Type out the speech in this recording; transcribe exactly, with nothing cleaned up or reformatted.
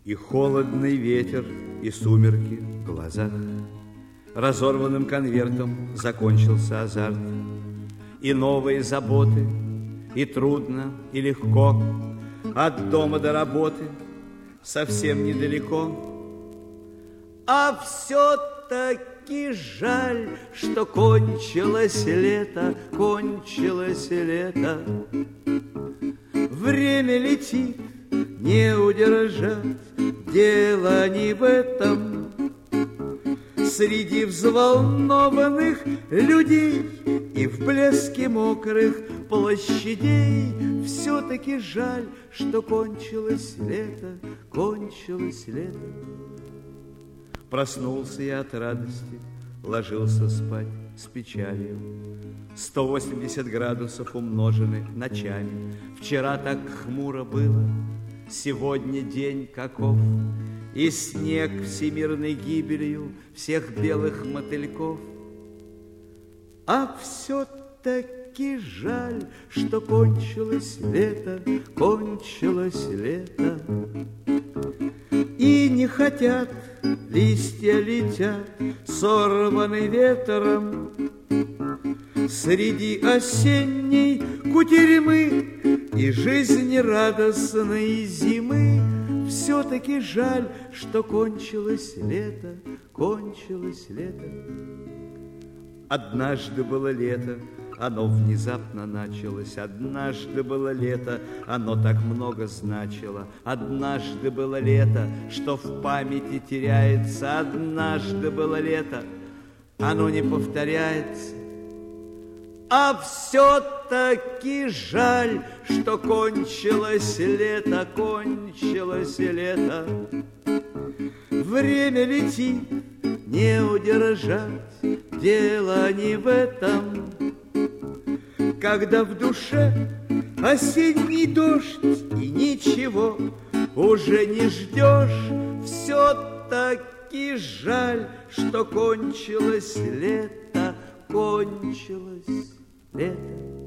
И холодный ветер, и сумерки в глазах. Разорванным конвертом закончился азарт. И новые заботы, и трудно, и легко. От дома до работы совсем недалеко. А все-таки жаль, что кончилось лето, кончилось лето. Время летит, не удержать, дело не в этом. Среди взволнованных людей и в блеске мокрых площадей все-таки жаль, что кончилось лето, кончилось лето. Проснулся я от радости, ложился спать с печалью. Сто восемьдесят градусов умножены ночами. Вчера так хмуро было, сегодня день каков. И снег всемирной гибелью всех белых мотыльков. А все-таки жаль, что кончилось лето, кончилось лето. И не хотят, листья летят, сорваны ветром. Среди осенней кутерьмы и жизнерадостной зимы все-таки жаль, что кончилось лето, кончилось лето. Однажды было лето, оно внезапно началось. Однажды было лето, оно так много значило. Однажды было лето, что в памяти теряется. Однажды было лето, оно не повторяется. А все-таки жаль, что кончилось лето, кончилось лето. Время летит, не удержать, дело не в этом. Когда в душе осенний дождь и ничего уже не ждешь, все-таки жаль, что кончилось лето, кончилось лето.